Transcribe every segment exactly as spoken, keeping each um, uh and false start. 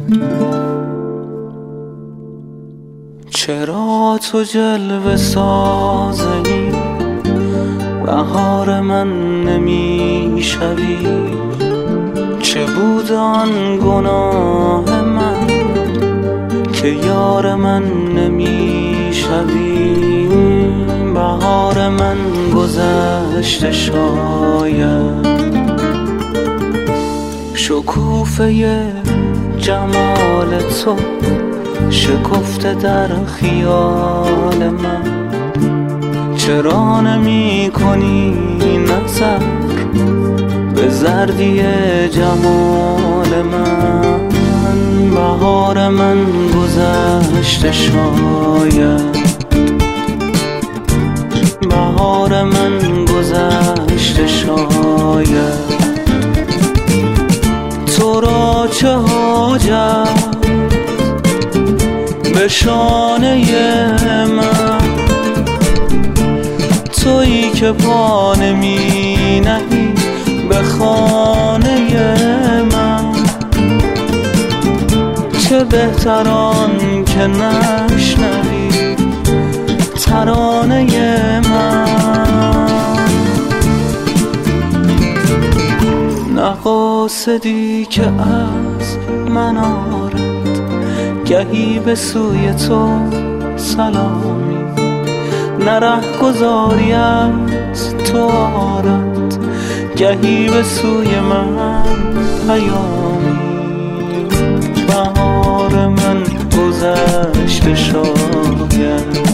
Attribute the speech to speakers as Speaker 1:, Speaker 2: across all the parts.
Speaker 1: چرا تو جلوه سازنی بهار من نمیشوی؟ چه بود آن گناه من که یار من نمیشوی؟ بهار من گذشته شاید، شکوفه جمال تو شکفته در خیال من. چرا نمی کنی نظر به زردی جمال من؟ بهار من گذشته شاید، بهار من گذشته شاید. تو را چه حاجت به شانه من؟ تویی که پا نمی نهی به خانه من. چه بهتر آن که نشنوی ترانه من. نه قاصدی که از من آرد گهی به سوی تو سلامی، نه ره گذاری از تو آرد گهی به سوی من پیامی. بهار من گذشته شاید،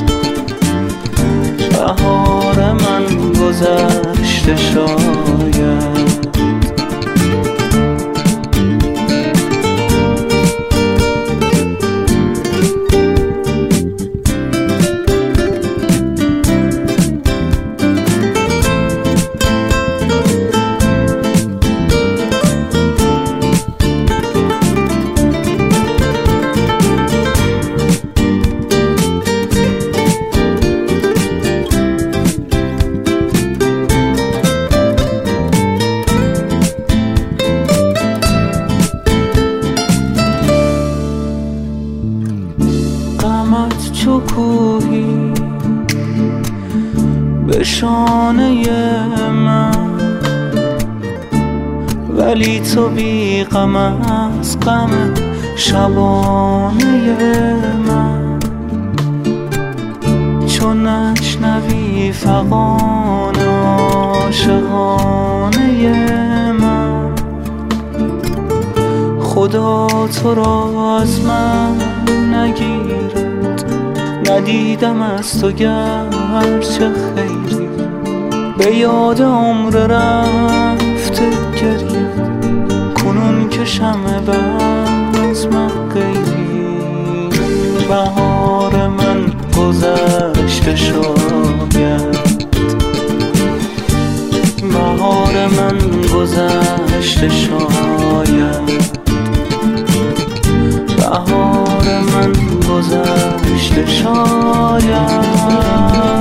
Speaker 1: بهار من گذشته شاید. غمت چو کوهی به شانه من، ولی تو بی غم از غم شبانه من. چون نشنوی فغان عاشقانه من، خدا تو را از من نگیرد. ندیدم از تو گرچه خیری، به یاد عمر رفته گریه. کنون که شمع بزم غیری، بهار من گذشته شاید، بهار من گذشته شاید، بهار من گذشته شاید.